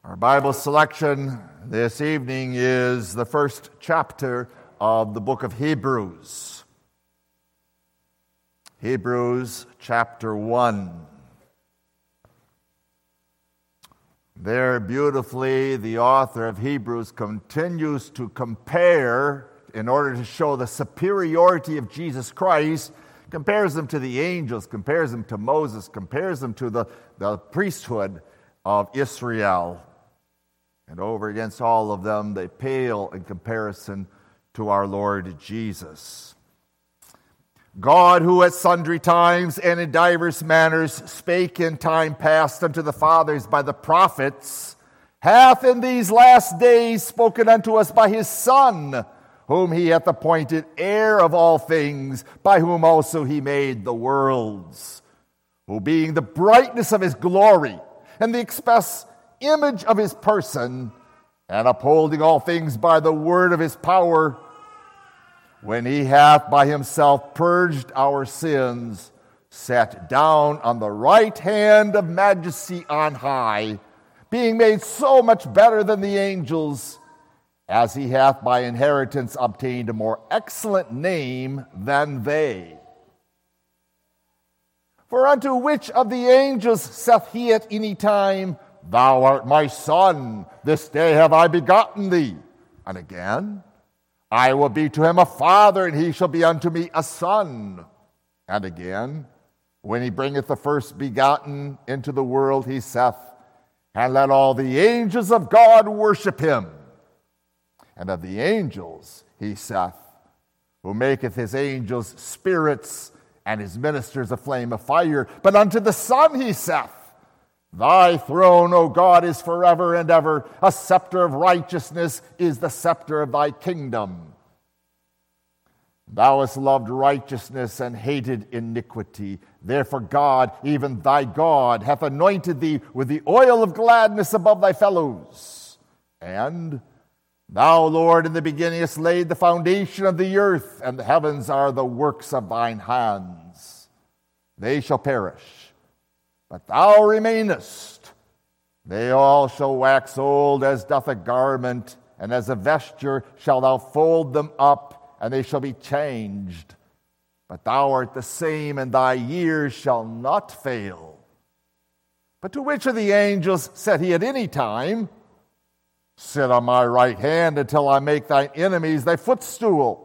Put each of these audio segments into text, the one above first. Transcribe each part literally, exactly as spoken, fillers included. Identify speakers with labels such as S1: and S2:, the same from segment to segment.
S1: Our Bible selection this evening is the first chapter of the book of Hebrews. Hebrews chapter one. There beautifully, the author of Hebrews continues to compare, in order to show the superiority of Jesus Christ, compares him to the angels, compares him to Moses, compares him to the, the priesthood of Israel. And over against all of them, they pale in comparison to our Lord Jesus. God, who at sundry times and in divers manners spake in time past unto the fathers by the prophets, hath in these last days spoken unto us by his Son, whom he hath appointed heir of all things, by whom also he made the worlds, who being the brightness of his glory and the express image of his person, and upholding all things by the word of his power, when he hath by himself purged our sins, sat down on the right hand of majesty on high, being made so much better than the angels, as he hath by inheritance obtained a more excellent name than they. For unto which of the angels saith he at any time, Thou art my son, this day have I begotten thee? And again, I will be to him a father, and he shall be unto me a son. And again, when he bringeth the first begotten into the world, he saith, And let all the angels of God worship him. And of the angels, he saith, Who maketh his angels spirits, and his ministers a flame of fire. But unto the Son he saith, Thy throne, O God, is forever and ever. A scepter of righteousness is the scepter of thy kingdom. Thou hast loved righteousness and hated iniquity. Therefore God, even thy God, hath anointed thee with the oil of gladness above thy fellows. And thou, Lord, in the beginning hast laid the foundation of the earth, and the heavens are the works of thine hands. They shall perish, but thou remainest. They all shall wax old as doth a garment, and as a vesture shalt thou fold them up, and they shall be changed. But thou art the same, and thy years shall not fail. But to which of the angels said he at any time, Sit on my right hand until I make thine enemies thy footstool?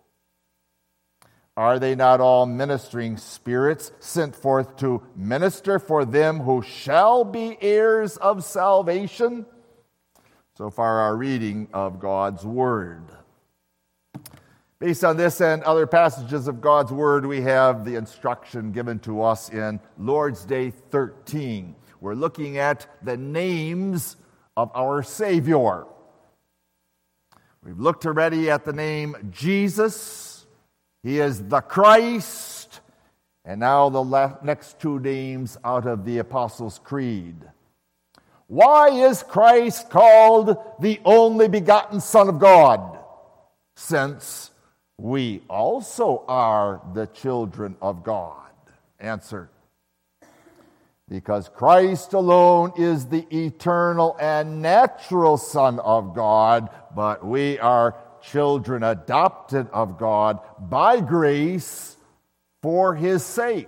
S1: Are they not all ministering spirits sent forth to minister for them who shall be heirs of salvation? So far, our reading of God's Word. Based on this and other passages of God's Word, we have the instruction given to us in Lord's Day thirteen. We're looking at the names of our Savior. We've looked already at the name Jesus. He is the Christ, and now the la- next two names out of the Apostles' Creed. Why is Christ called the only begotten Son of God? Since we also are the children of God. Answer: Because Christ alone is the eternal and natural Son of God, but we are children adopted of God by grace for his sake.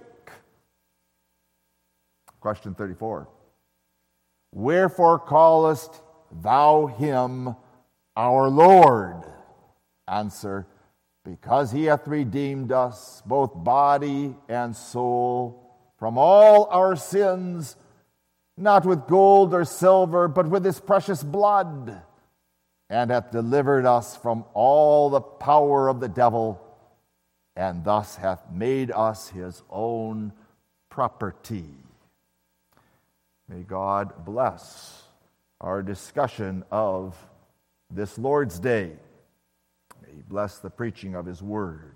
S1: Question thirty-four. Wherefore callest thou him our Lord? Answer: Because he hath redeemed us, both body and soul, from all our sins, not with gold or silver, but with his precious blood, and hath delivered us from all the power of the devil, and thus hath made us his own property. May God bless our discussion of this Lord's Day. May he bless the preaching of his word.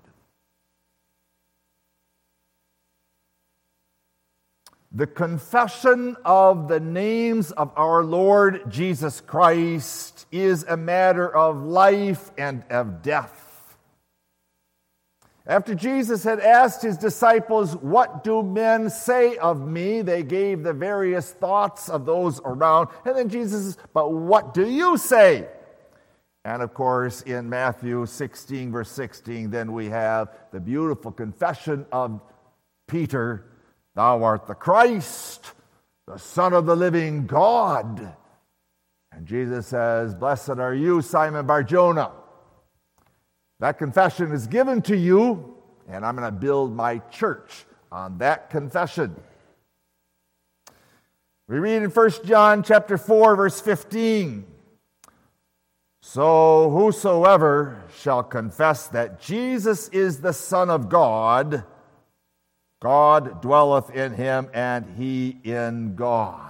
S1: The confession of the names of our Lord Jesus Christ is a matter of life and of death. After Jesus had asked his disciples, "What do men say of me?" they gave the various thoughts of those around. And then Jesus says, "But what do you say?" And of course, in Matthew sixteen, verse sixteen, then we have the beautiful confession of Peter, "Thou art the Christ, the Son of the living God." And Jesus says, "Blessed are you, Simon Bar-Jonah." That confession is given to you, and I'm going to build my church on that confession. We read in First John chapter four, verse fifteen. "So whosoever shall confess that Jesus is the Son of God, God dwelleth in him, and he in God."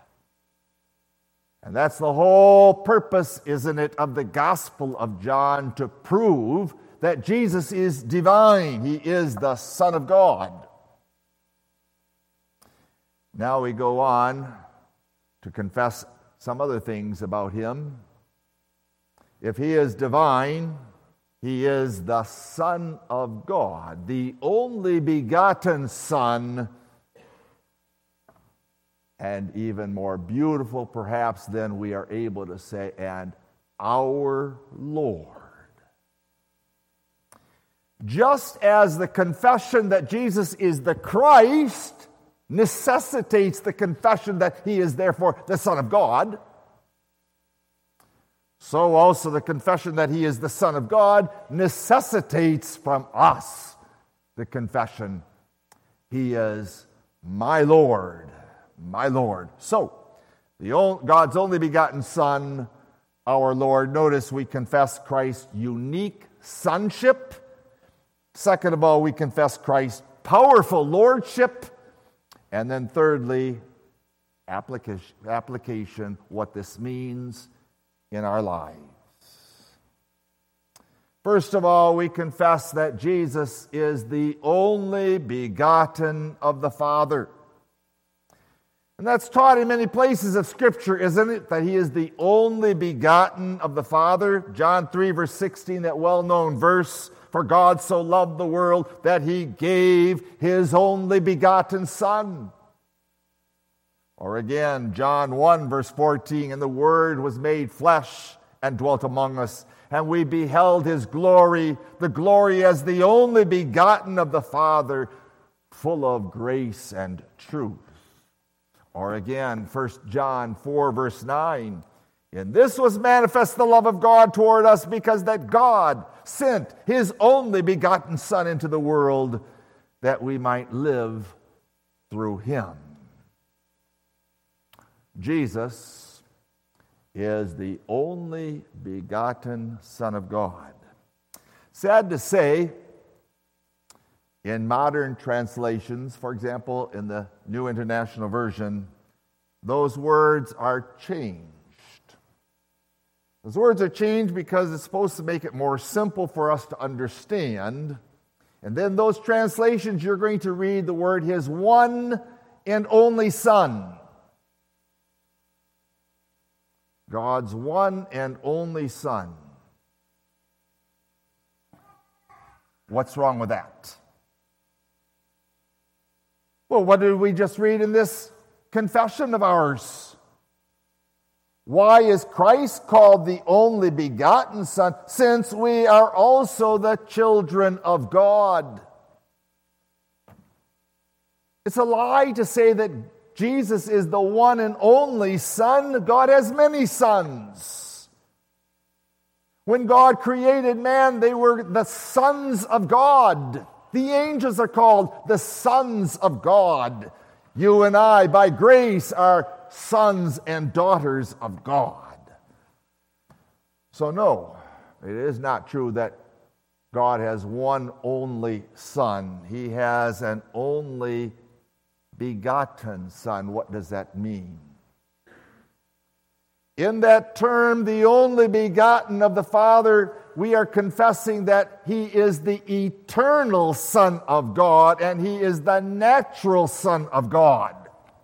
S1: And that's the whole purpose, isn't it, of the Gospel of John, to prove that Jesus is divine. He is the Son of God. Now we go on to confess some other things about him. If he is divine, he is the Son of God, the only begotten Son, and even more beautiful, perhaps, than we are able to say, and our Lord. Just as the confession that Jesus is the Christ necessitates the confession that he is therefore the Son of God, so also the confession that he is the Son of God necessitates from us the confession, he is my Lord. My Lord. So, the old, God's only begotten Son, our Lord. Notice we confess Christ's unique sonship. Second of all, we confess Christ's powerful lordship. And then thirdly, application, application, what this means in our lives. First of all, we confess that Jesus is the only begotten of the Father. And that's taught in many places of Scripture, isn't it? That he is the only begotten of the Father. John three, verse sixteen, that well-known verse, "For God so loved the world that he gave his only begotten Son." Or again, John one, verse fourteen, "And the Word was made flesh and dwelt among us, and we beheld his glory, the glory as the only begotten of the Father, full of grace and truth." Or again, First John four, verse nine, "In this was manifest the love of God toward us, because that God sent his only begotten Son into the world, that we might live through him." Jesus is the only begotten Son of God. Sad to say, in modern translations, for example, in the New International Version, those words are changed. Those words are changed because it's supposed to make it more simple for us to understand. And then those translations, you're going to read the word his one and only Son. God's one and only Son. What's wrong with that? Well, what did we just read in this confession of ours? Why is Christ called the only begotten Son, since we are also the children of God? It's a lie to say that Jesus is the one and only Son. God has many sons. When God created man, they were the sons of God. The angels are called the sons of God. You and I, by grace, are sons and daughters of God. So no, it is not true that God has one only Son. He has an only begotten Son. What does that mean? In that term, the only begotten of the Father, we are confessing that he is the eternal Son of God and he is the natural Son of God.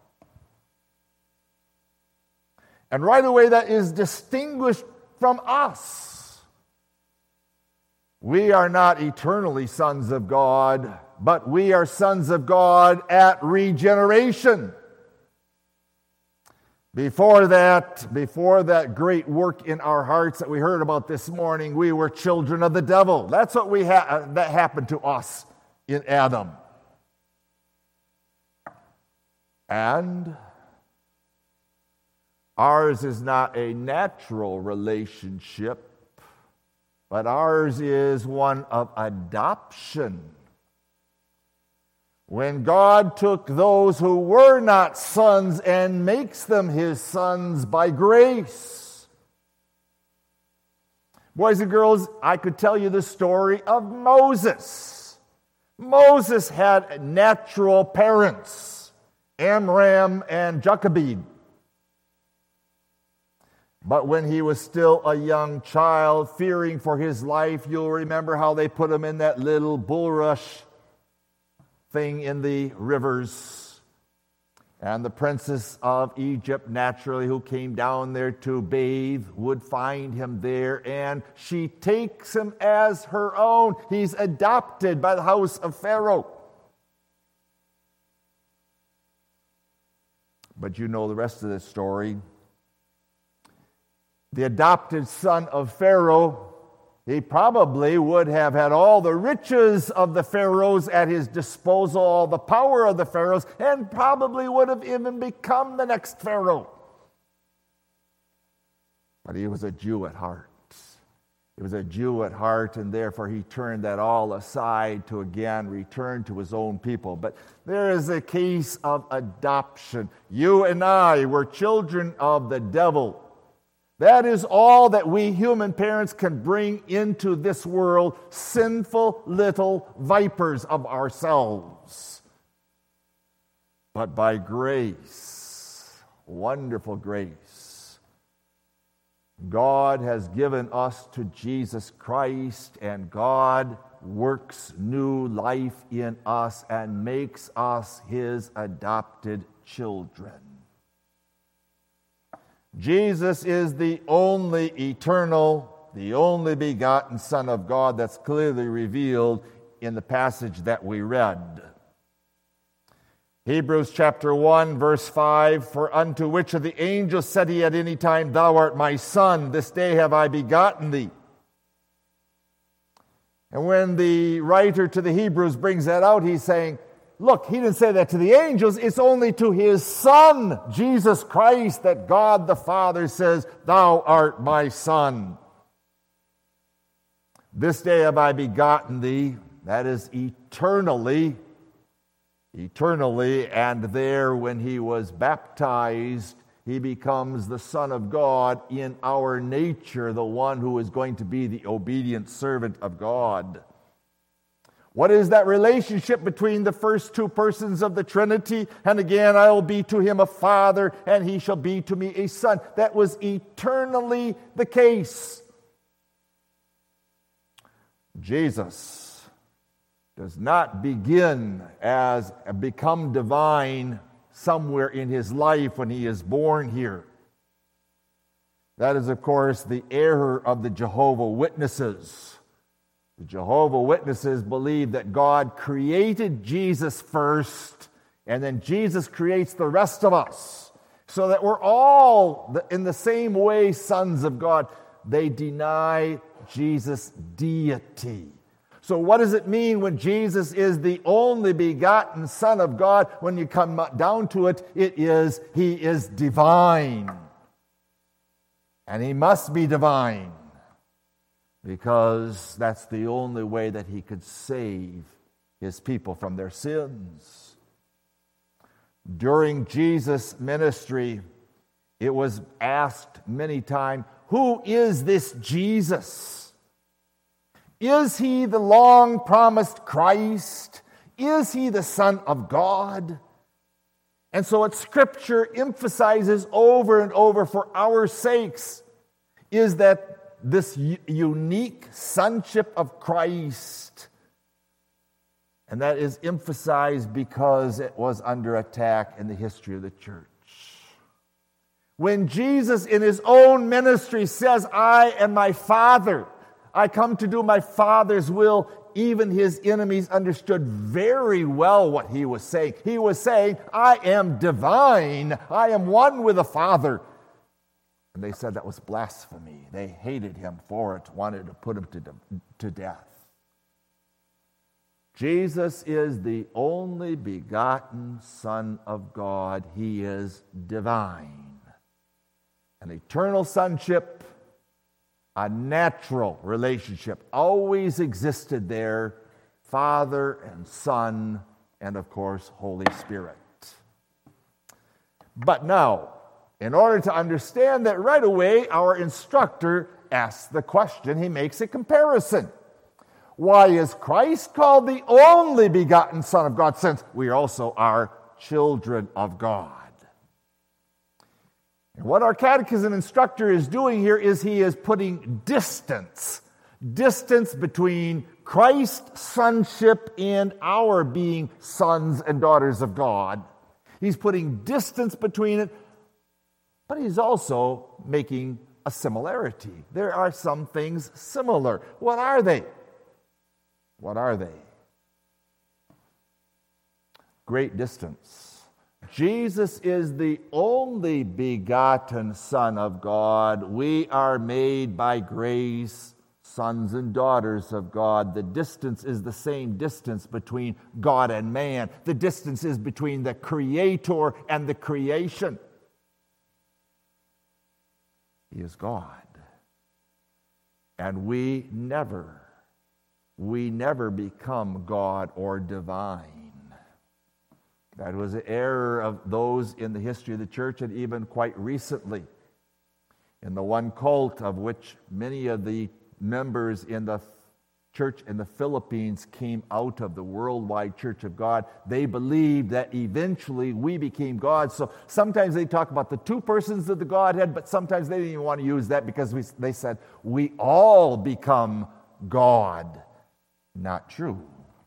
S1: And right away, that is distinguished from us. We are not eternally sons of God, but we are sons of God at regeneration. Before that, before that great work in our hearts that we heard about this morning, we were children of the devil. That's what we ha- that happened to us in Adam. And ours is not a natural relationship, but ours is one of adoption. When God took those who were not sons and makes them his sons by grace. Boys and girls, I could tell you the story of Moses. Moses had natural parents, Amram and Jochebed. But when he was still a young child, fearing for his life, you'll remember how they put him in that little bulrush thing in the rivers. And the princess of Egypt, naturally, who came down there to bathe, would find him there, and she takes him as her own. He's adopted by the house of Pharaoh. But you know the rest of the story. The adopted son of Pharaoh, he probably would have had all the riches of the pharaohs at his disposal, all the power of the pharaohs, and probably would have even become the next pharaoh. But he was a Jew at heart. He was a Jew at heart, and therefore he turned that all aside to again return to his own people. But there is a case of adoption. You and I were children of the devil. That is all that we human parents can bring into this world, sinful little vipers of ourselves. But by grace, wonderful grace, God has given us to Jesus Christ, and God works new life in us and makes us his adopted children. Jesus is the only eternal, the only begotten Son of God that's clearly revealed in the passage that we read. Hebrews chapter one, verse five, "For unto which of the angels said he at any time, Thou art my Son, this day have I begotten thee?" And when the writer to the Hebrews brings that out, he's saying, look, he didn't say that to the angels. It's only to his Son, Jesus Christ, that God the Father says, Thou art my Son. This day have I begotten thee. That is eternally, eternally. And there, when he was baptized, he becomes the Son of God in our nature, the one who is going to be the obedient servant of God. What is that relationship between the first two persons of the Trinity? And again, I will be to him a father, and he shall be to me a son. That was eternally the case. Jesus does not begin as become divine somewhere in his life when he is born here. That is, of course, the error of the Jehovah's Witnesses. The Jehovah's Witnesses believe that God created Jesus first, and then Jesus creates the rest of us, so that we're all, in the same way, sons of God. They deny Jesus' deity. So what does it mean when Jesus is the only begotten Son of God? When you come down to it, it is, he is divine. And he must be divine, because that's the only way that he could save his people from their sins. During Jesus' ministry, it was asked many times, who is this Jesus? Is he the long-promised Christ? Is he the Son of God? And so what Scripture emphasizes over and over for our sakes is that this unique sonship of Christ, and that is emphasized because it was under attack in the history of the church. When Jesus in his own ministry says, I and my Father, I come to do my Father's will. Even his enemies understood very well what he was saying. He was saying, I am divine. I am one with the Father. And they said that was blasphemy. They hated him for it, wanted to put him to, to death. Jesus is the only begotten Son of God. He is divine. An eternal sonship, a natural relationship always existed there, Father and Son, and of course, Holy Spirit. But now, in order to understand that right away, our instructor asks the question, he makes a comparison. Why is Christ called the only begotten Son of God, since we also are children of God? And what our catechism instructor is doing here is he is putting distance, distance between Christ's sonship and our being sons and daughters of God. He's putting distance between it, but he's also making a similarity. There are some things similar. What are they? What are they? Great distance. Jesus is the only begotten Son of God. We are made by grace sons and daughters of God. The distance is the same distance between God and man. The distance is between the Creator and the creation. He is God. And we never, we never become God or divine. That was an error of those in the history of the church, and even quite recently. In the one cult of which many of the members in the church in the Philippines came out of the worldwide Church of God, they believed that eventually we became God. So sometimes they talk about the two persons of the Godhead, but sometimes they didn't even want to use that because we, they said, we all become God. Not true.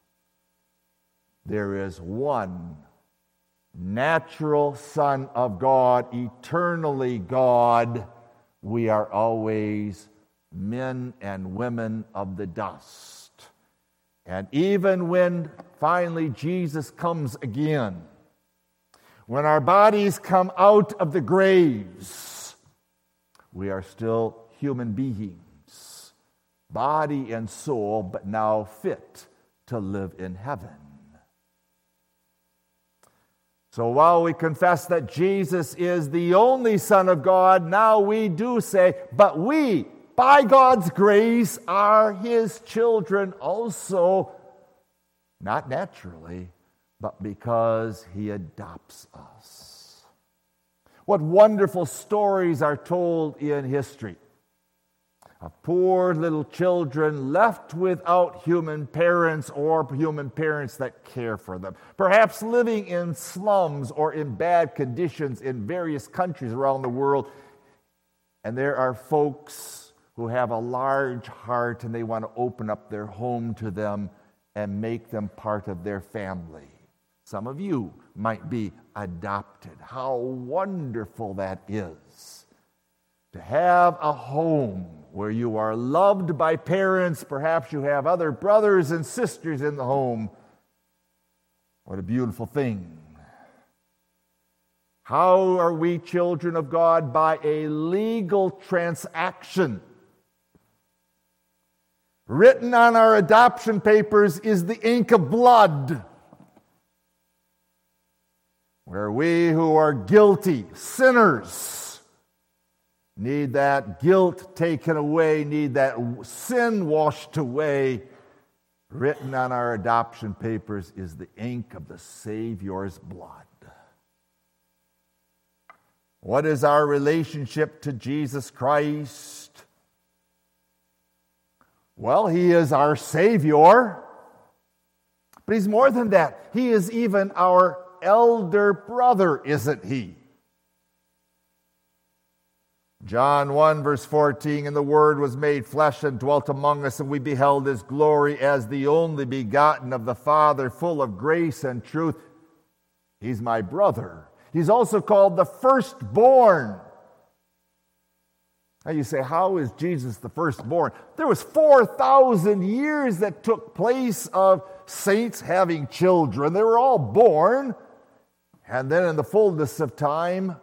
S1: There is one natural Son of God, eternally God. We are always men and women of the dust. And even when finally Jesus comes again, when our bodies come out of the graves, we are still human beings, body and soul, but now fit to live in heaven. So while we confess that Jesus is the only Son of God, now we do say, but we, by God's grace, are His children also, not naturally, but because He adopts us. What wonderful stories are told in history of poor little children left without human parents or human parents that care for them, perhaps living in slums or in bad conditions in various countries around the world. And there are folks who have a large heart and they want to open up their home to them and make them part of their family. Some of you might be adopted. How wonderful that is, to have a home where you are loved by parents. Perhaps you have other brothers and sisters in the home. What a beautiful thing. How are we children of God? By a legal transaction. Written on our adoption papers is the ink of blood, where we who are guilty, sinners, need that guilt taken away, need that sin washed away. Written on our adoption papers is the ink of the Savior's blood. What is our relationship to Jesus Christ? Well, He is our Savior, but He's more than that. He is even our elder brother, isn't He? John one, verse fourteen, and the Word was made flesh and dwelt among us, and we beheld His glory as the only begotten of the Father, full of grace and truth. He's my brother. He's also called the firstborn. Now you say, how is Jesus the firstborn? There was four thousand years that took place of saints having children. They were all born. And then in the fullness of time,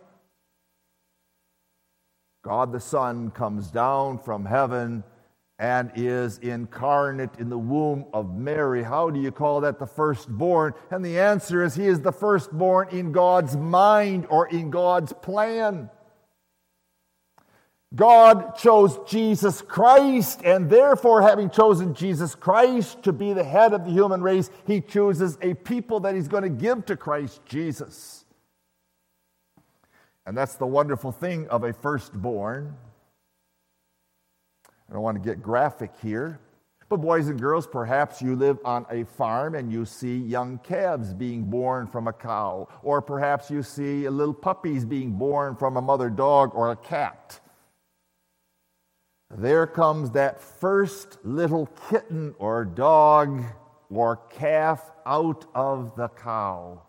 S1: God the Son comes down from heaven and is incarnate in the womb of Mary. How do you call that the firstborn? And the answer is he is the firstborn in God's mind or in God's plan. God chose Jesus Christ, and therefore, having chosen Jesus Christ to be the head of the human race, he chooses a people that he's going to give to Christ Jesus. And that's the wonderful thing of a firstborn. I don't want to get graphic here, but boys and girls, perhaps you live on a farm and you see young calves being born from a cow, or perhaps you see little puppies being born from a mother dog or a cat. There comes that first little kitten or dog or calf out of the cow.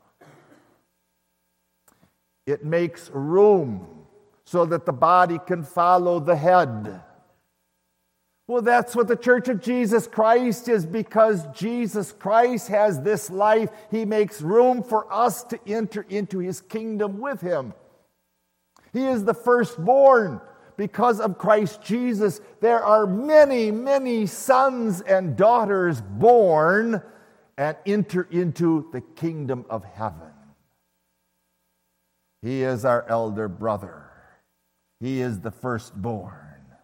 S1: It makes room so that the body can follow the head. Well, that's what the Church of Jesus Christ is, because Jesus Christ has this life. He makes room for us to enter into his kingdom with him. He is the firstborn. Because of Christ Jesus, there are many, many sons and daughters born and enter into the kingdom of heaven. He is our elder brother. He is the firstborn.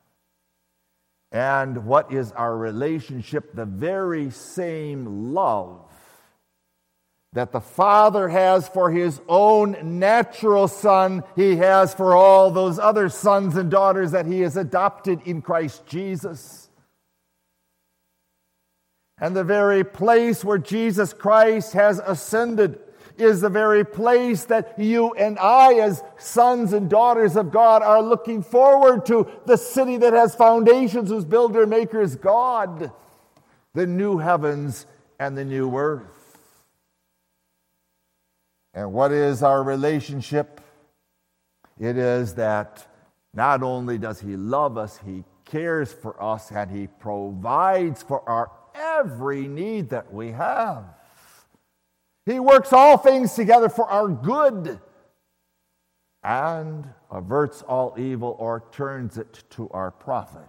S1: And what is our relationship? The very same love that the Father has for his own natural Son, he has for all those other sons and daughters that he has adopted in Christ Jesus. And the very place where Jesus Christ has ascended is the very place that you and I, as sons and daughters of God, are looking forward to, the city that has foundations, whose builder and maker is God, the new heavens and the new earth. And what is our relationship? It is that not only does he love us, he cares for us, and he provides for our every need that we have. He works all things together for our good and averts all evil or turns it to our profit.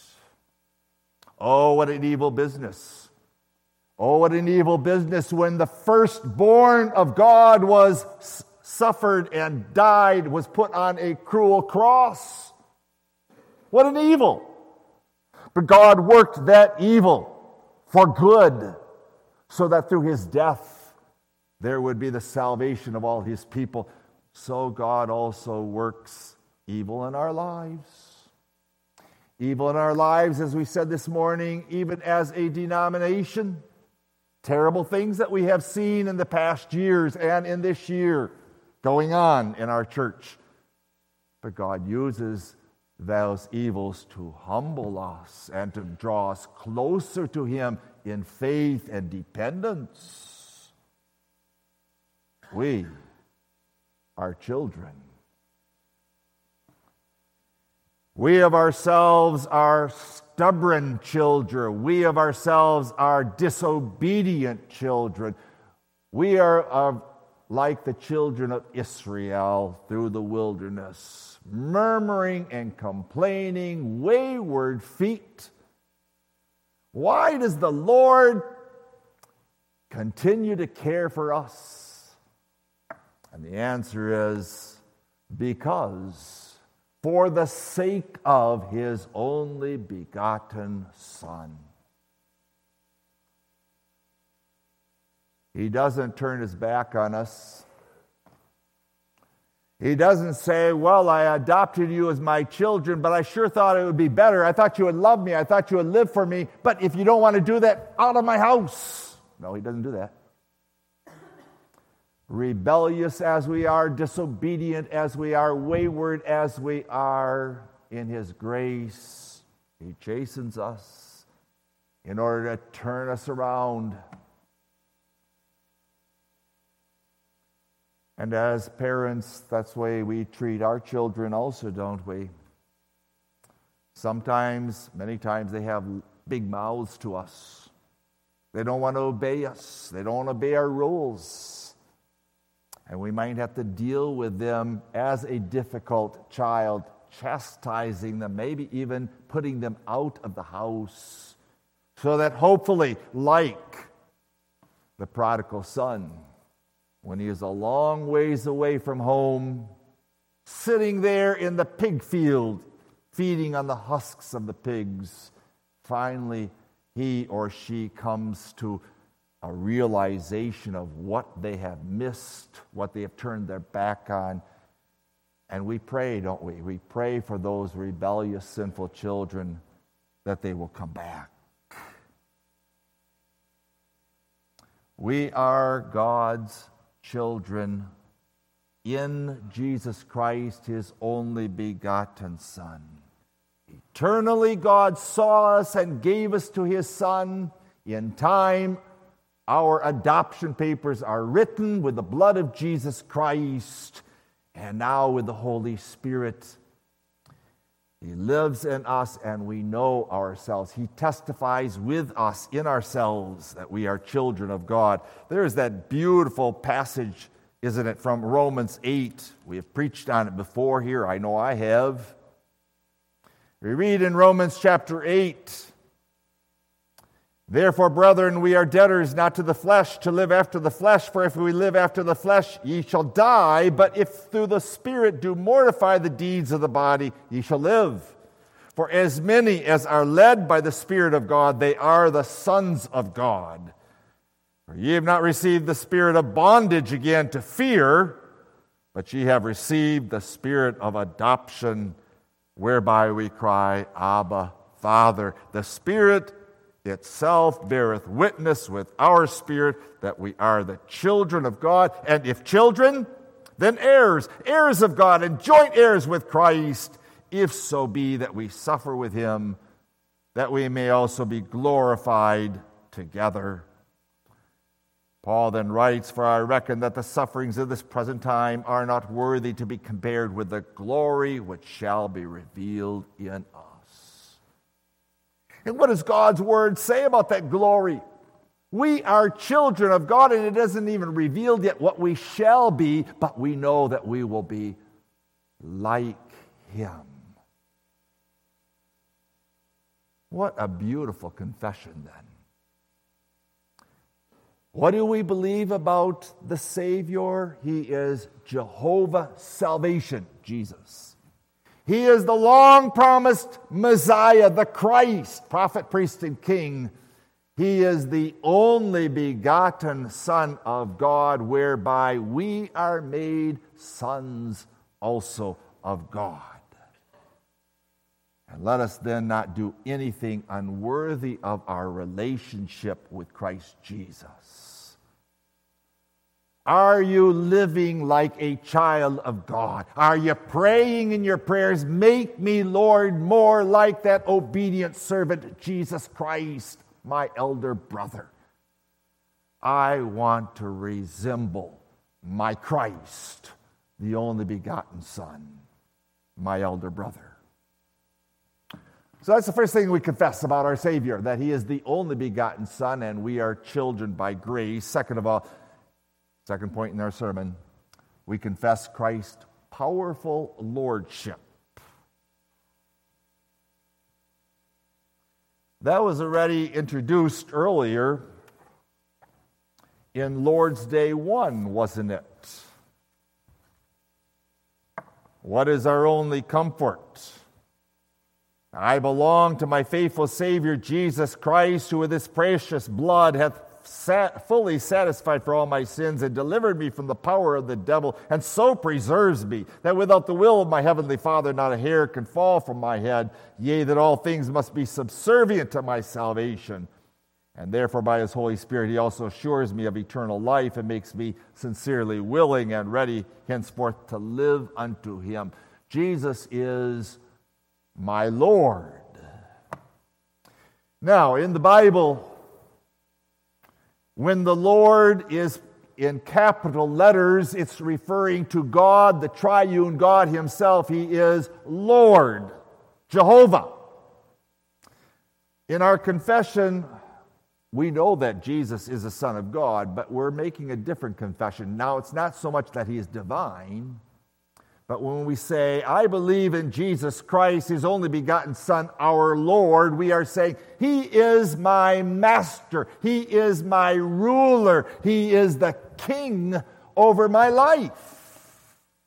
S1: Oh, what an evil business. Oh, what an evil business when the firstborn of God was suffered and died, was put on a cruel cross. What an evil. But God worked that evil for good, so that through his death there would be the salvation of all his people. So God also works evil in our lives. Evil in our lives, as we said this morning, even as a denomination. Terrible things that we have seen in the past years and in this year going on in our church. But God uses those evils to humble us and to draw us closer to him in faith and dependence. We are children. We of ourselves are stubborn children. We of ourselves are disobedient children. We are uh, like the children of Israel through the wilderness, murmuring and complaining, wayward feet. Why does the Lord continue to care for us? And the answer is because for the sake of his only begotten Son. He doesn't turn his back on us. He doesn't say, well, I adopted you as my children, but I sure thought it would be better. I thought you would love me. I thought you would live for me. But if you don't want to do that, out of my house. No, he doesn't do that. Rebellious as we are, disobedient as we are, wayward as we are, in his grace, he chastens us in order to turn us around. And as parents, that's the way we treat our children also, don't we? Sometimes, many times, they have big mouths to us. They don't want to obey us. They don't want to obey our rules. And we might have to deal with them as a difficult child, chastising them, maybe even putting them out of the house, so that hopefully, like the prodigal son, when he is a long ways away from home, sitting there in the pig field, feeding on the husks of the pigs, finally he or she comes to a realization of what they have missed, what they have turned their back on. And we pray, don't we? We pray for those rebellious, sinful children that they will come back. We are God's children in Jesus Christ, His only begotten Son. Eternally, God saw us and gave us to His Son. In time, our adoption papers are written with the blood of Jesus Christ, and now with the Holy Spirit. He lives in us, and we know ourselves. He testifies with us in ourselves that we are children of God. There's that beautiful passage, isn't it, from Romans eight. We have preached on it before here. I know I have. We read in Romans chapter eight, "Therefore, brethren, we are debtors not to the flesh, to live after the flesh. For if we live after the flesh, ye shall die. But if through the Spirit do mortify the deeds of the body, ye shall live. For as many as are led by the Spirit of God, they are the sons of God. For ye have not received the spirit of bondage again to fear, but ye have received the Spirit of adoption, whereby we cry, Abba, Father." The Spirit itself beareth witness with our spirit that we are the children of God. And if children, then heirs, heirs of God, and joint heirs with Christ, if so be that we suffer with Him, that we may also be glorified together. Paul then writes, "For I reckon that the sufferings of this present time are not worthy to be compared with the glory which shall be revealed in us." And what does God's Word say about that glory? We are children of God, and it isn't even revealed yet what we shall be, but we know that we will be like Him. What a beautiful confession then. What do we believe about the Savior? He is Jehovah Salvation, Jesus. He is the long-promised Messiah, the Christ, prophet, priest, and king. He is the only begotten Son of God, whereby we are made sons also of God. And let us then not do anything unworthy of our relationship with Christ Jesus. Are you living like a child of God? Are you praying in your prayers, "Make me, Lord, more like that obedient servant, Jesus Christ, my elder brother. I want to resemble my Christ, the only begotten Son, my elder brother." So that's the first thing we confess about our Savior, that He is the only begotten Son and we are children by grace. Second of all, second point in our sermon, we confess Christ's powerful lordship. That was already introduced earlier in Lord's Day one, wasn't it? What is our only comfort? I belong to my faithful Savior, Jesus Christ, who with His precious blood hath sat, fully satisfied for all my sins and delivered me from the power of the devil, and so preserves me, that without the will of my heavenly Father not a hair can fall from my head, yea, that all things must be subservient to my salvation. And therefore by His Holy Spirit He also assures me of eternal life and makes me sincerely willing and ready henceforth to live unto Him. Jesus is my Lord. Now, in the Bible, when the Lord is in capital letters, it's referring to God, the triune God Himself. He is Lord, Jehovah. In our confession, we know that Jesus is the Son of God, but we're making a different confession. Now, it's not so much that he is divine, but when we say, I believe in Jesus Christ, his only begotten Son, our Lord, we are saying, he is my master, he is my ruler, he is the king over my life.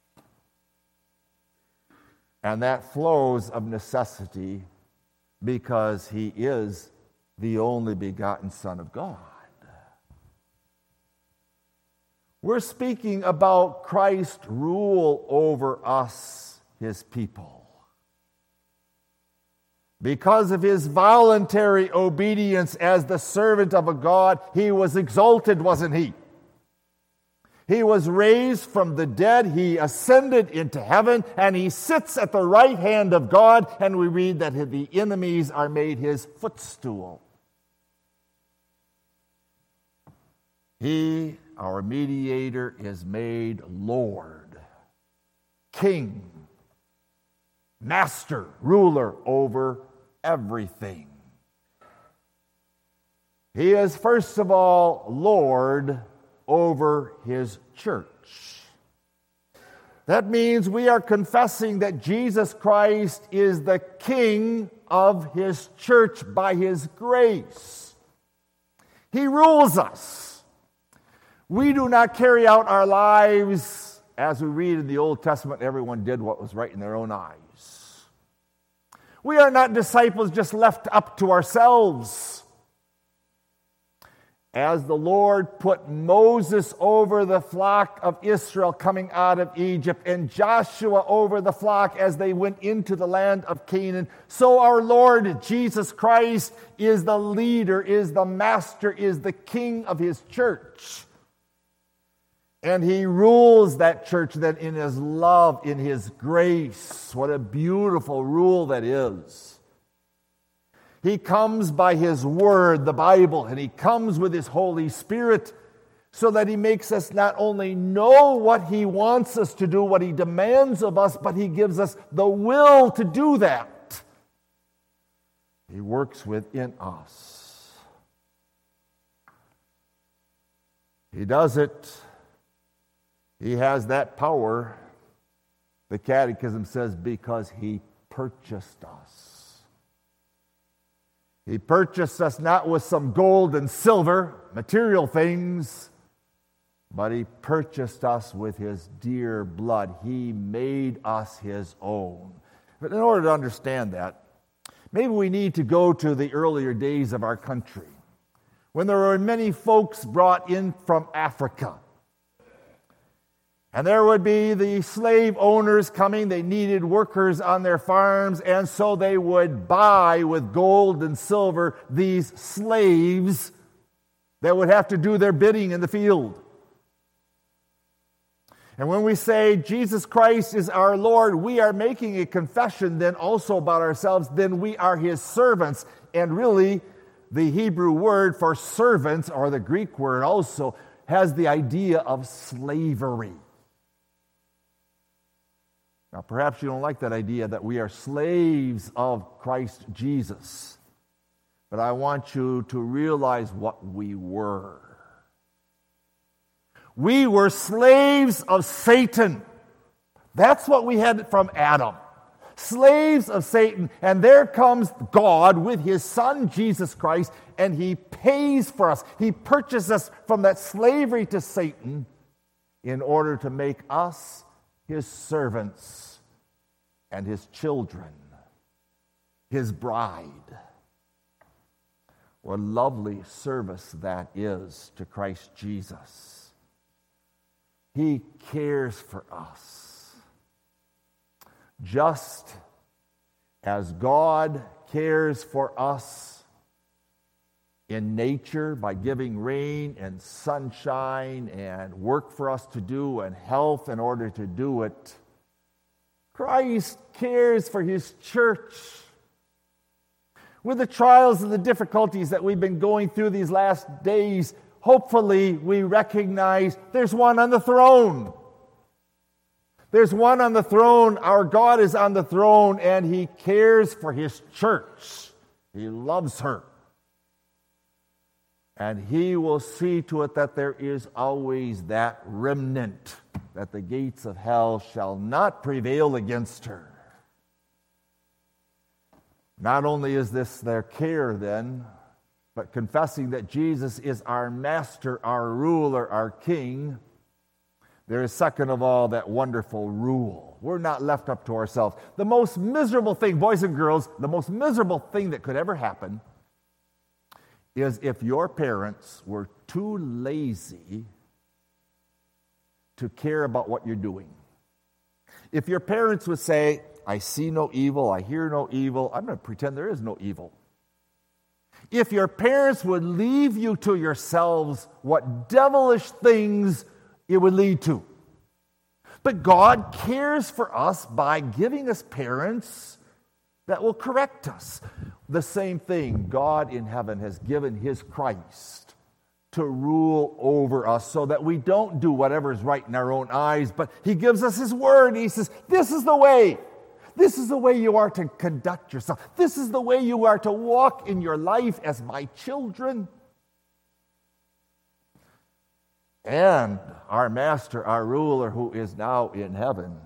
S1: And that flows of necessity because he is the only begotten Son of God. We're speaking about Christ's rule over us, his people. Because of his voluntary obedience as the servant of a God, he was exalted, wasn't he? He was raised from the dead, he ascended into heaven, and he sits at the right hand of God, and we read that the enemies are made his footstool. He, our mediator, is made Lord, King, Master, ruler over everything. He is, first of all, Lord over his church. That means we are confessing that Jesus Christ is the King of his church by his grace. He rules us. We do not carry out our lives as we read in the Old Testament. Everyone did what was right in their own eyes. We are not disciples just left up to ourselves. As the Lord put Moses over the flock of Israel coming out of Egypt and Joshua over the flock as they went into the land of Canaan, so our Lord Jesus Christ is the leader, is the master, is the king of his church. And he rules that church then in his love, in his grace. What a beautiful rule that is. He comes by his word, the Bible, and he comes with his Holy Spirit so that he makes us not only know what he wants us to do, what he demands of us, but he gives us the will to do that. He works within us. He does it. He has that power, the Catechism says, because he purchased us. He purchased us not with some gold and silver, material things, but he purchased us with his dear blood. He made us his own. But in order to understand that, maybe we need to go to the earlier days of our country, when there were many folks brought in from Africa. And there would be the slave owners coming. They needed workers on their farms, and so they would buy with gold and silver these slaves that would have to do their bidding in the field. And when we say Jesus Christ is our Lord, we are making a confession then also about ourselves. Then we are his servants. And really, the Hebrew word for servants, or the Greek word also, has the idea of slavery. Now, perhaps you don't like that idea that we are slaves of Christ Jesus. But I want you to realize what we were. We were slaves of Satan. That's what we had from Adam. Slaves of Satan. And there comes God with his Son, Jesus Christ, and he pays for us. He purchased us from that slavery to Satan in order to make us his servants and his children, his bride. What a lovely service that is to Christ Jesus. He cares for us. Just as God cares for us in nature by giving rain and sunshine and work for us to do and health in order to do it, Christ cares for his church. With the trials and the difficulties that we've been going through these last days, hopefully we recognize there's one on the throne. There's one on the throne. Our God is on the throne, and he cares for his church. He loves her. And he will see to it that there is always that remnant, that the gates of hell shall not prevail against her. Not only is this their care then, but confessing that Jesus is our master, our ruler, our king, there is, second of all, that wonderful rule. We're not left up to ourselves. The most miserable thing, boys and girls, the most miserable thing that could ever happen is if your parents were too lazy to care about what you're doing. If your parents would say, I see no evil, I hear no evil, I'm going to pretend there is no evil. If your parents would leave you to yourselves, what devilish things it would lead to. But God cares for us by giving us parents that will correct us. The same thing, God in heaven has given his Christ to rule over us so that we don't do whatever is right in our own eyes, but he gives us his word. He says, this is the way. This is the way you are to conduct yourself. This is the way you are to walk in your life as my children. And our master, our ruler, who is now in heaven,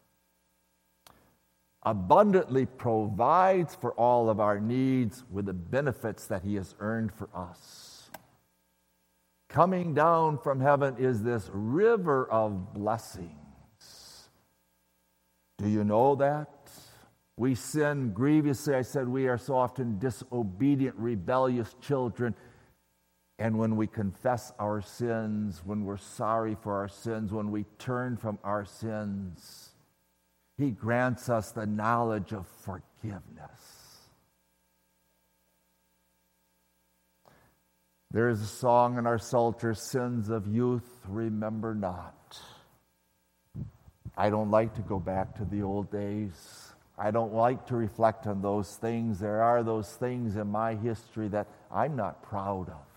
S1: abundantly provides for all of our needs with the benefits that he has earned for us. Coming down from heaven is this river of blessings. Do you know that? We sin grievously. I said we are so often disobedient, rebellious children. And when we confess our sins, when we're sorry for our sins, when we turn from our sins, he grants us the knowledge of forgiveness. There is a song in our Psalter, sins of youth remember not. I don't like to go back to the old days. I don't like to reflect on those things. There are those things in my history that I'm not proud of.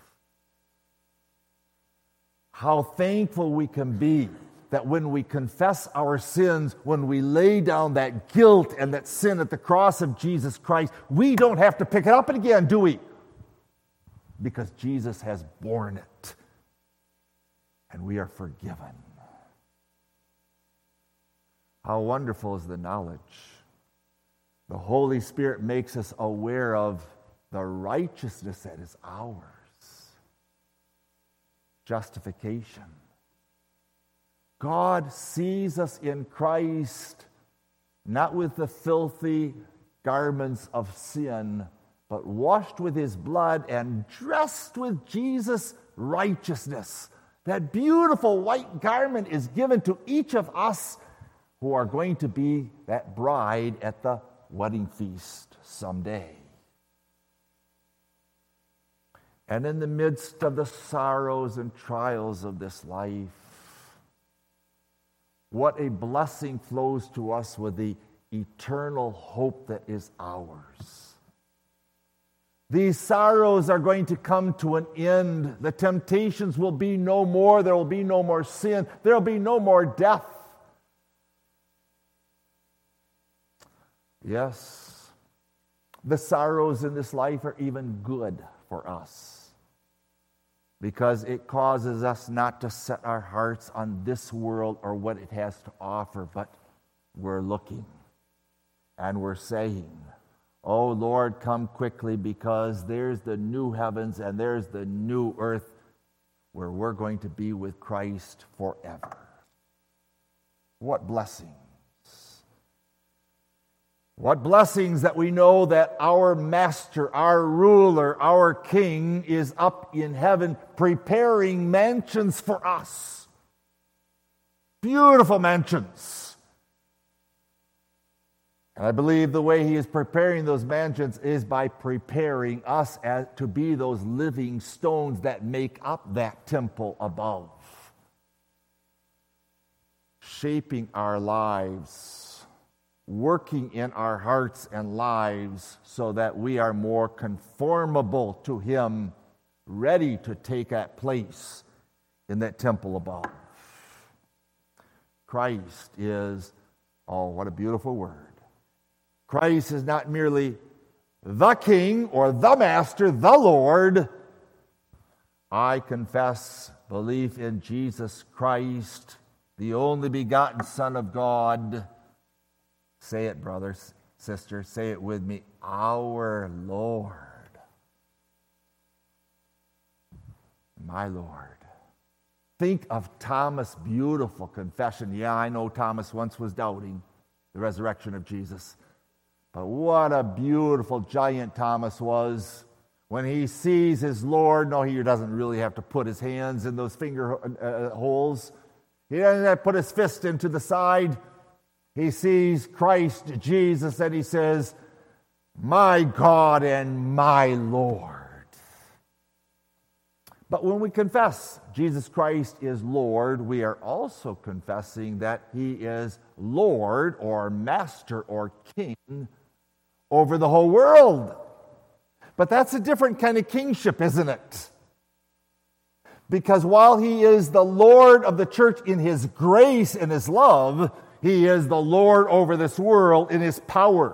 S1: How thankful we can be that when we confess our sins, when we lay down that guilt and that sin at the cross of Jesus Christ, we don't have to pick it up again, do we? Because Jesus has borne it, and we are forgiven. How wonderful is the knowledge. The Holy Spirit makes us aware of the righteousness that is ours. Justification. God sees us in Christ, not with the filthy garments of sin, but washed with his blood and dressed with Jesus' righteousness. That beautiful white garment is given to each of us who are going to be that bride at the wedding feast someday. And in the midst of the sorrows and trials of this life, what a blessing flows to us with the eternal hope that is ours. These sorrows are going to come to an end. The temptations will be no more. There will be no more sin. There will be no more death. Yes, the sorrows in this life are even good for us because it causes us not to set our hearts on this world or what it has to offer, but we're looking and we're saying, oh Lord, come quickly, because there's the new heavens and there's the new earth where we're going to be with Christ forever. What blessings. What blessings that we know that our master, our ruler, our king is up in heaven preparing mansions for us. Beautiful mansions. And I believe the way he is preparing those mansions is by preparing us as, to be those living stones that make up that temple above. Shaping our lives, working in our hearts and lives so that we are more conformable to him, ready to take that place in that temple above. Christ is, oh, what a beautiful word. Christ is not merely the King or the Master, the Lord. I confess belief in Jesus Christ, the only begotten Son of God. Say it, brothers, sisters, say it with me. Our Lord. My Lord. Think of Thomas' beautiful confession. Yeah, I know Thomas once was doubting the resurrection of Jesus. But what a beautiful giant Thomas was. When he sees his Lord, no, he doesn't really have to put his hands in those finger uh, holes. He doesn't have to put his fist into the side. He sees Christ Jesus and he says, my God and my Lord. But when we confess Jesus Christ is Lord, we are also confessing that he is Lord or Master or King over the whole world. But that's a different kind of kingship, isn't it? Because while he is the Lord of the church in his grace and his love, he is the Lord over this world in his power.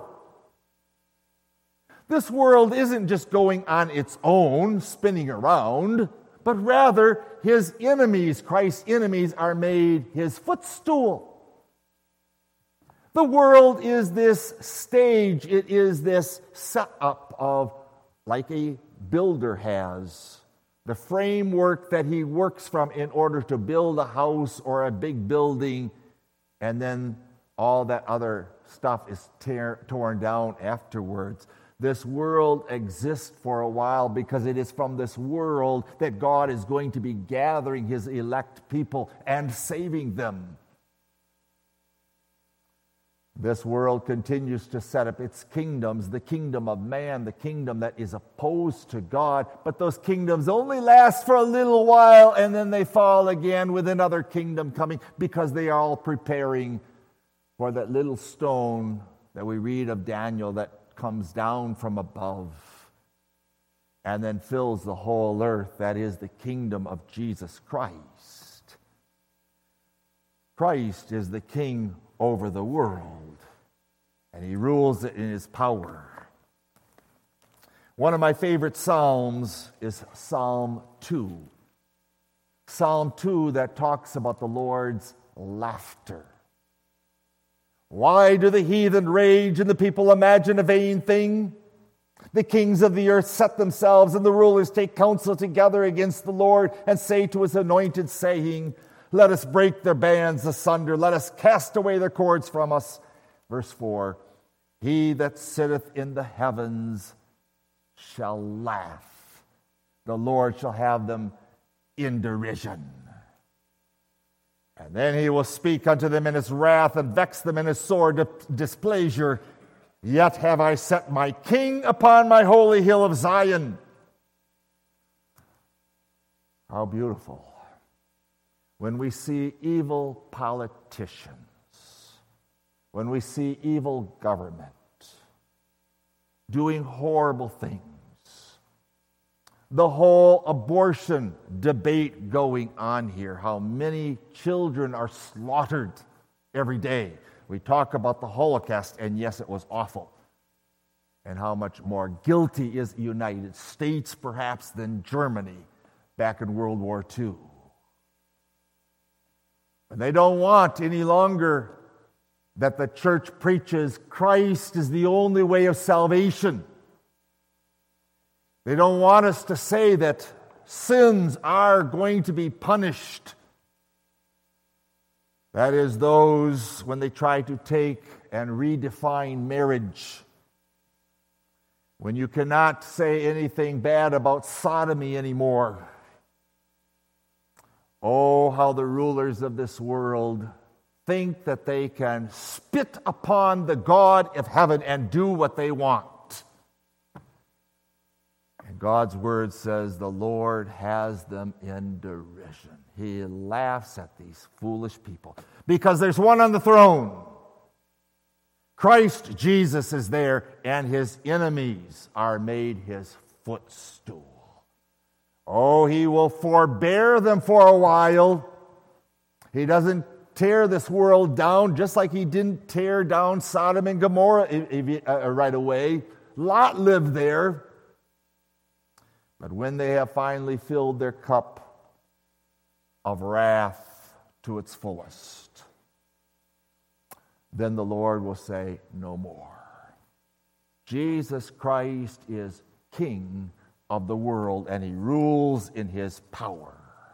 S1: This world isn't just going on its own, spinning around, but rather his enemies, Christ's enemies, are made his footstool. The world is this stage, it is this setup of, like a builder has, the framework that he works from in order to build a house or a big building, and then all that other stuff is tear, torn down afterwards. This world exists for a while because it is from this world that God is going to be gathering his elect people and saving them. This world continues to set up its kingdoms, the kingdom of man, the kingdom that is opposed to God. But those kingdoms only last for a little while and then they fall again with another kingdom coming because they are all preparing for that little stone that we read of Daniel that comes down from above and then fills the whole earth. That is the kingdom of Jesus Christ. Christ is the king over the world, and he rules it in his power. One of my favorite psalms is Psalm two. Psalm two that talks about the Lord's laughter. Why do the heathen rage and the people imagine a vain thing? The kings of the earth set themselves, and the rulers take counsel together against the Lord and say to his anointed, saying, let us break their bands asunder. Let us cast away their cords from us. Verse four, he that sitteth in the heavens shall laugh. The Lord shall have them in derision. And then he will speak unto them in his wrath and vex them in his sore displeasure. Yet have I set my king upon my holy hill of Zion. How beautiful. When we see evil politicians, when we see evil government doing horrible things, the whole abortion debate going on here, how many children are slaughtered every day. We talk about the Holocaust, and yes, it was awful. And how much more guilty is the United States, perhaps, than Germany back in World War Two. And they don't want any longer that the church preaches Christ is the only way of salvation. They don't want us to say that sins are going to be punished. That is, those when they try to take and redefine marriage. When you cannot say anything bad about sodomy anymore. Oh, how the rulers of this world think that they can spit upon the God of heaven and do what they want. And God's word says the Lord has them in derision. He laughs at these foolish people because there's one on the throne. Christ Jesus is there, and his enemies are made his footstool. Oh, he will forbear them for a while. He doesn't tear this world down just like he didn't tear down Sodom and Gomorrah right away. Lot lived there. But when they have finally filled their cup of wrath to its fullest, then the Lord will say, no more. Jesus Christ is King of the world, and he rules in his power.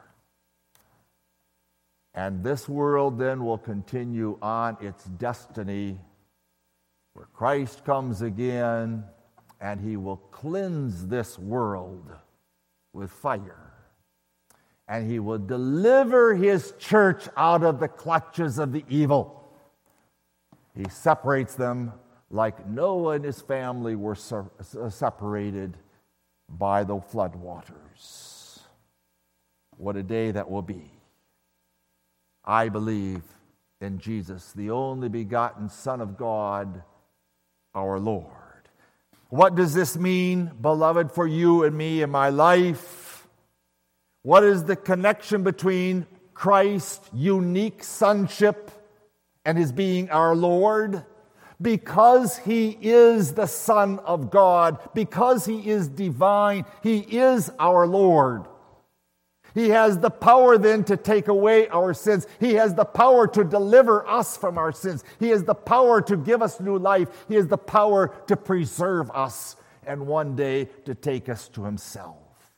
S1: And this world then will continue on its destiny, where Christ comes again, and he will cleanse this world with fire. And he will deliver his church out of the clutches of the evil. He separates them like Noah and his family were separated by the flood waters. What a day that will be. I believe in Jesus, the only begotten Son of God, our Lord. What does this mean, beloved, for you and me in my life? What is the connection between Christ's unique sonship and his being our Lord? Because he is the Son of God, because he is divine, he is our Lord. He has the power then to take away our sins. He has the power to deliver us from our sins. He has the power to give us new life. He has the power to preserve us and one day to take us to himself.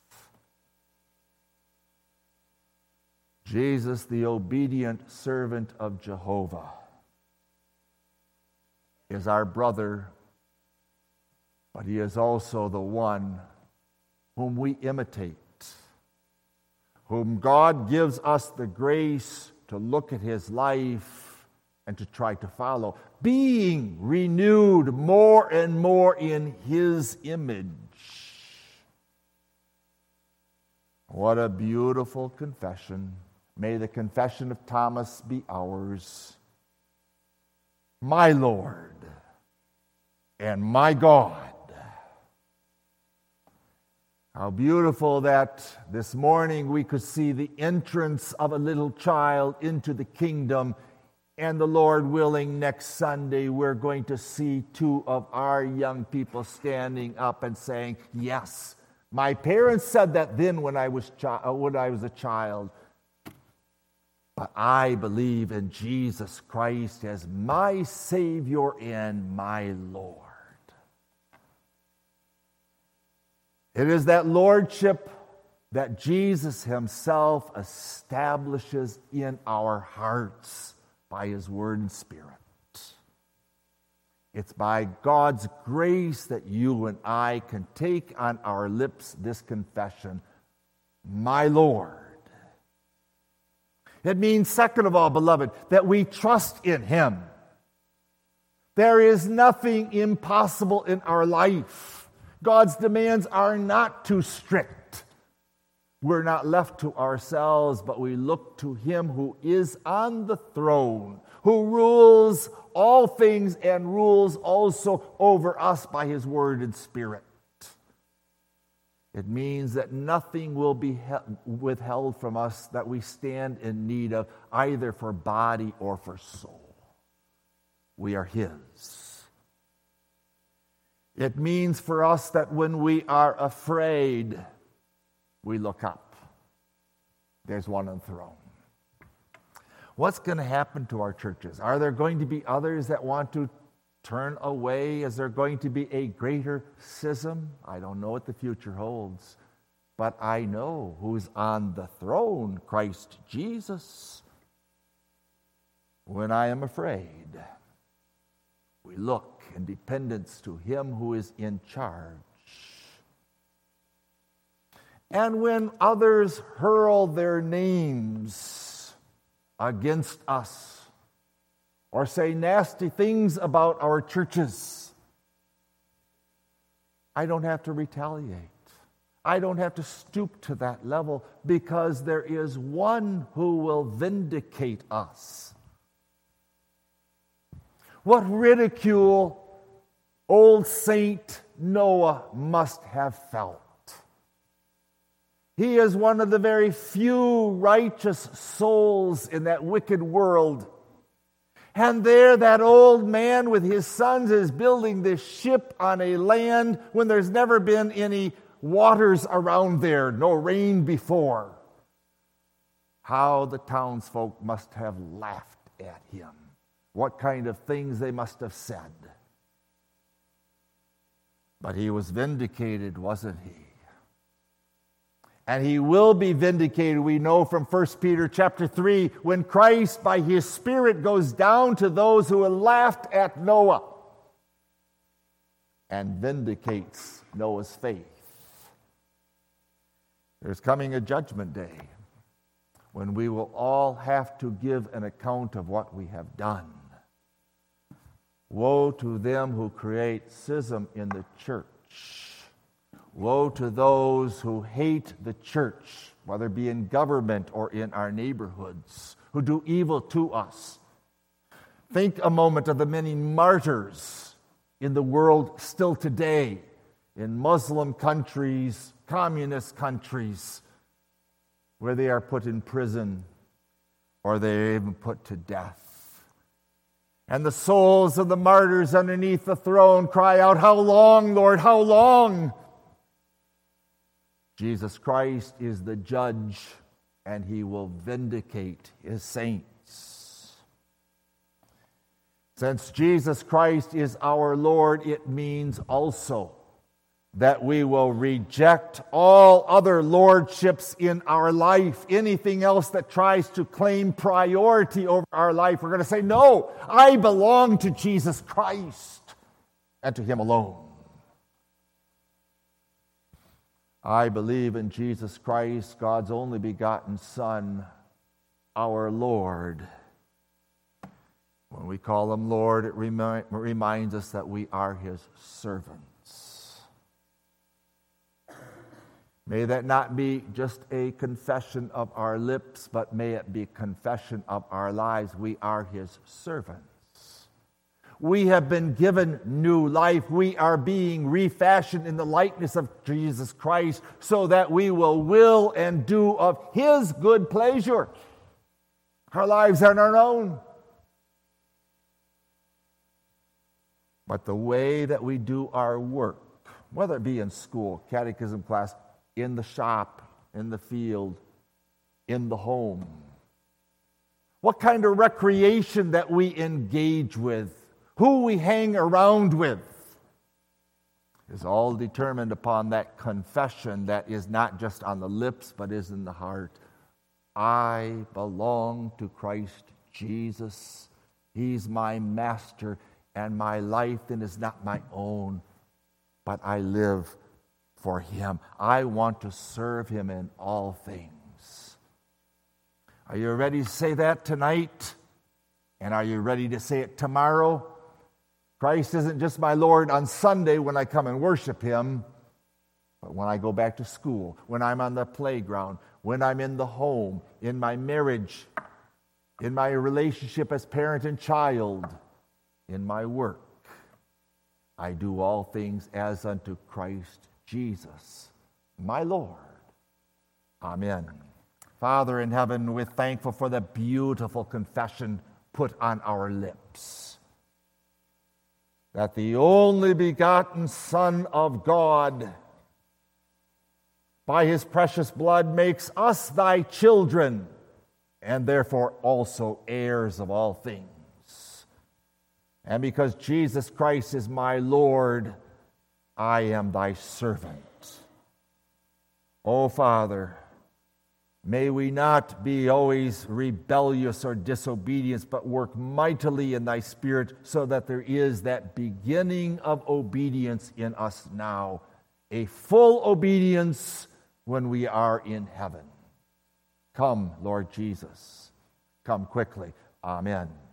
S1: Jesus, the obedient servant of Jehovah, is our brother, but he is also the one whom we imitate, whom God gives us the grace to look at his life and to try to follow, being renewed more and more in his image. What a beautiful confession. May the confession of Thomas be ours. My Lord and my God. How beautiful that this morning we could see the entrance of a little child into the kingdom, and the Lord willing, next Sunday we're going to see two of our young people standing up and saying, yes, my parents said that then when I was chi- when I was a child, but I believe in Jesus Christ as my Savior and my Lord. It is that lordship that Jesus himself establishes in our hearts by his word and spirit. It's by God's grace that you and I can take on our lips this confession, my Lord. It means, second of all, beloved, that we trust in him. There is nothing impossible in our life. God's demands are not too strict. We're not left to ourselves, but we look to him who is on the throne, who rules all things and rules also over us by his word and spirit. It means that nothing will be withheld from us that we stand in need of, either for body or for soul. We are his. It means for us that when we are afraid, we look up. There's one on the throne. What's going to happen to our churches? Are there going to be others that want to turn away? Is there going to be a greater schism? I don't know what the future holds, but I know who's on the throne, Christ Jesus. When I am afraid, we look in dependence to him who is in charge. And when others hurl their names against us or say nasty things about our churches, I don't have to retaliate. I don't have to stoop to that level, because there is one who will vindicate us. What ridicule old Saint Noah must have felt. He is one of the very few righteous souls in that wicked world. And there that old man with his sons is building this ship on a land when there's never been any waters around there, no rain before. How the townsfolk must have laughed at him. What kind of things they must have said. But he was vindicated, wasn't he? And he will be vindicated, we know from First Peter chapter three, when Christ by his Spirit goes down to those who had laughed at Noah and vindicates Noah's faith. There's coming a judgment day when we will all have to give an account of what we have done. Woe to them who create schism in the church. Woe to those who hate the church, whether it be in government or in our neighborhoods, who do evil to us. Think a moment of the many martyrs in the world still today, in Muslim countries, communist countries, where they are put in prison or they are even put to death. And the souls of the martyrs underneath the throne cry out, "How long, Lord, how long?" Jesus Christ is the judge, and he will vindicate his saints. Since Jesus Christ is our Lord, it means also that we will reject all other lordships in our life. Anything else that tries to claim priority over our life, we're going to say, "No, I belong to Jesus Christ and to him alone. I believe in Jesus Christ, God's only begotten Son, our Lord." When we call him Lord, it remi- reminds us that we are his servants. May that not be just a confession of our lips, but may it be a confession of our lives. We are his servants. We have been given new life. We are being refashioned in the likeness of Jesus Christ so that we will will and do of his good pleasure. Our lives aren't our own. But the way that we do our work, whether it be in school, catechism class, in the shop, in the field, in the home, what kind of recreation that we engage with, who we hang around with, is all determined upon that confession that is not just on the lips but is in the heart. I belong to Christ Jesus. He's my master, and my life then is not my own, but I live for him. I want to serve him in all things. Are you ready to say that tonight? And are you ready to say it tomorrow? Christ isn't just my Lord on Sunday when I come and worship him, but when I go back to school, when I'm on the playground, when I'm in the home, in my marriage, in my relationship as parent and child, in my work. I do all things as unto Christ Jesus, my Lord. Amen. Father in heaven, we're thankful for the beautiful confession put on our lips, that the only begotten Son of God, by his precious blood, makes us thy children, and therefore also heirs of all things. And because Jesus Christ is my Lord, I am thy servant. O Father, may we not be always rebellious or disobedient, but work mightily in thy Spirit so that there is that beginning of obedience in us now, a full obedience when we are in heaven. Come, Lord Jesus. Come quickly. Amen.